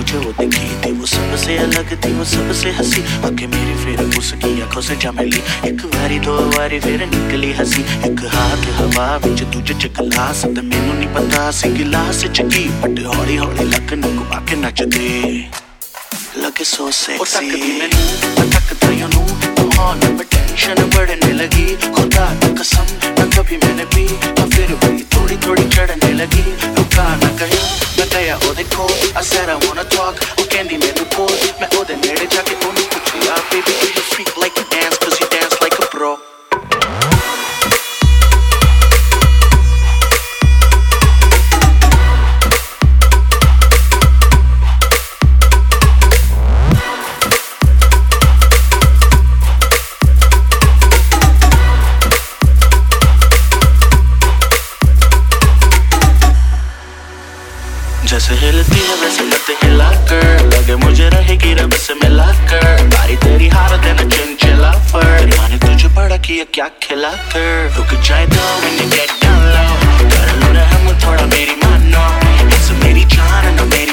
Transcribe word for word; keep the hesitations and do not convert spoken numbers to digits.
जो वो दिखी थी वो सबसे अलग थी, वो सबसे हंसी। आके मेरी फिर उसकी आंखों से जा मिली, एक बारी दो बारी फिर निकली हंसी। एक हाथ हवा विच दूजे च गिलास, ते मैनू नहीं पता सी गिलास च की, बट हौली हौली लक नू घुमा के नचदे लगे सो सेक्सी। तकदी मैनू मैं तकदा यूं नू, माहौल में टेंशन बढ़ने लगी। खुदा की कसम न कभी मैंने पी, मैं फिर भी थोड़ी थोड़ी चढ़ने लगी। रुका ना कहीं मैं गया ओदे कोल, I said I wanna talk, वो कहंदी मैनू कोल। मैं ओदे नेड़े जाके ओनू पुछया, baby do you speak like you dance, cause you dance like a pro। जैसे हिलती है वैसे मत हिला कर, लगे मुझे रहेगी रब से मिला कर। बारी तेरी हालत है ना चिंचिला फर, मैंने तुझे बड़ा किया क्या खिला कर। रुक जाए तो when you get down low, कर लो रहम थोड़ा मेरी मानो। इस मेरी जान ना मेरी